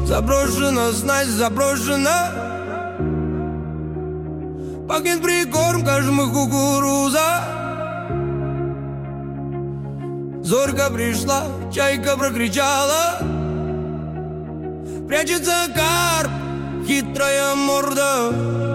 Заброшена, снасть заброшена. Пахнет прикорм, жмых кукуруза. Зорька пришла, чайка прокричала. Прячется карп, хитрая морда.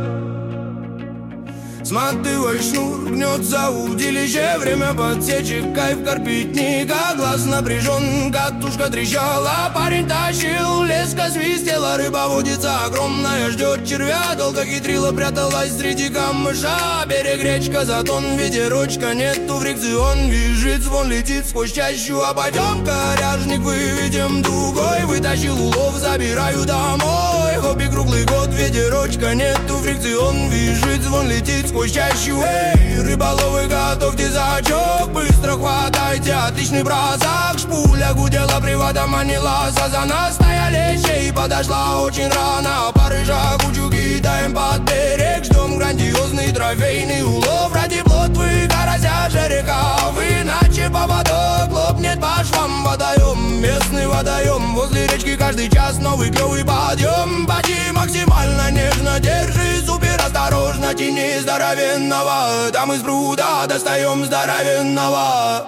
Сматывай шнур, гнется удилище. Время подсечек, кайф карпитника. Глаз напряжен, катушка трещала. Парень тащил, леска свистела. Рыба водится огромная, ждет червя. Долго хитрила, пряталась среди камыша. Берег речка, затон, ветерочка. Нету фрикцион, визжит, звон летит сквозь чащу. Обойдем коряжник, выведем дугой. Вытащил улов, забираю домой. Хобби круглый год, ветерочка. Нету фрикцион, визжит, звон летит сквозь чащу. Эй, рыболовы, готовьте зачок. Быстро хватайте, отличный бросок. Шпуля гудела, приводом манила. Сазана стая лещей подошла очень рано. Парыжа кучу кидаем под берег. Ждем грандиозный трофейный улов. Ради плотвы, карася, жерехов. Иначе поводок лопнет по швам. Водоем, местный водоем. Возле речки каждый час новый клевый подъем. Поди максимально нежно, держи супер осторожно. Тяни здоровенного, там из пруда достаем здоровенного.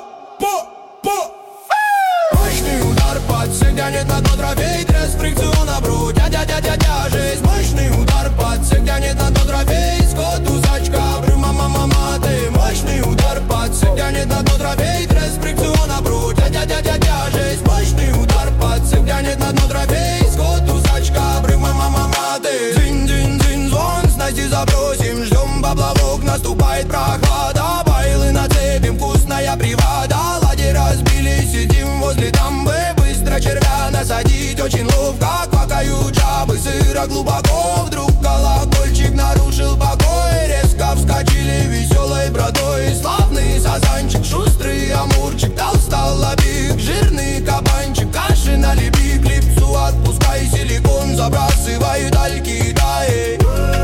Мощный удар под сек, тянет на тот трофей. Треск фрикциона, бру, дядя-дядя-дядя, жесть. Мощный удар под сек, тянет на тот трофей. Скот, усачка, брю, мама-мама, ты. Мощный удар под сек, тянет на тот трофей. Треск фрикциона, бру, дядя-дядя-дядя, жесть. Мощный удар под сек, тянет на тот трофей. Скот, усачка, брю, мама-мама, ты. Дзинь-дзинь-дзинь, звон, снасти забросим. Ждем поплавок, наступает прохлада. Байлы нацепим, вкусная привода. Ладьи разбились, сидим возле дамбы. Быстро червя насадить очень ловко. Квакают жабы, сыро глубоко. Вдруг колокольчик нарушил покой. Резко вскочили веселой бродой. Славный сазанчик, шустрый амурчик. Толстолобик, жирный кабанчик. Каши налепи, клипсу отпускай. Силикон забрасывай, даль кидай.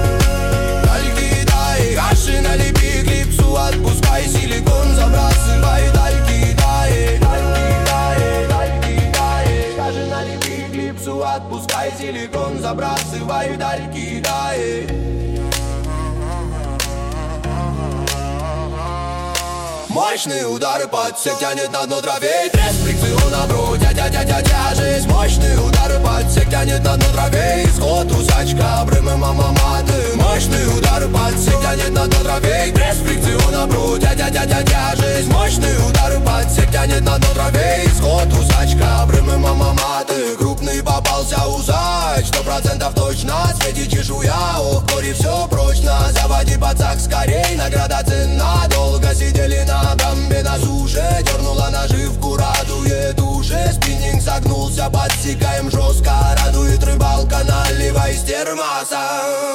Каши налепи, клипсу отпускай. Силикон забрасывай, даль кидай. Каши налепи, клипсу отпускай. Силикон забрасывай, даль кидай. Мощный удар под сек, тянет на дно трофей. Треск фрикциона, бру, дядя-дядя-дядя, жесть. Мощный удар под сек, тянет на дно трофей. Скот, усачка, брымы, мама-мама, ты. Мощный удар под сек, тянет на дно трофей. Треск фрикциона, бру, дядя-дядя-дядя, жесть. Мощный удар под сек, тянет на дно трофей. Скот, усачка, брымы, мама-мама, ты. Крупный попался усач, 100% точно. Светит чешуя, ох, горе все прочно. Заводи пацак скорей, награда ценна. Долго сидели на дамбе на суше. Дернула наживку, радует уши. Спиннинг согнулся, подсекаем жестко. Радует рыбалка, наливай из термоса.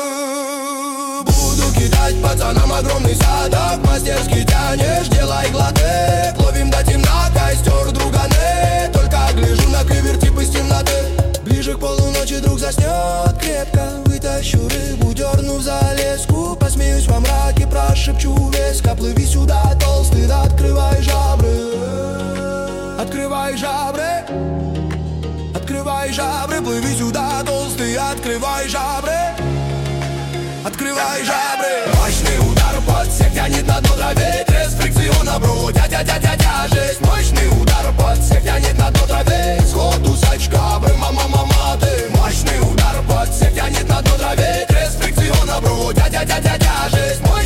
Буду кидать пацанам огромный садок. Мастерски тянешь, делай глотек. Ловим до темна, костер другане. Только гляжу на клевер тип из темноты. Ближе к полуночи друг заснет крепко. Вытащу рыбу, дерну за леску. Посмеюсь во мраке, прошепчу веско. Плыви сюда, толстый, открывай жабры. Открывай жабры. Открывай жабры, плыви сюда, толстый, открывай жабры. Открывай жабры. Мощный удар под сек, тянет на дно трофей. Треск фрикциона, бру, дядя-дядя-дядя, жесть. Мощный удар под сек, тянет на дно трофей. Сход, усачка, бры, мама-мама, ты. Мощный удар под сек, тянет на дно трофей. Треск фрикциона, бру, дядя-дядя-дядя, жесть.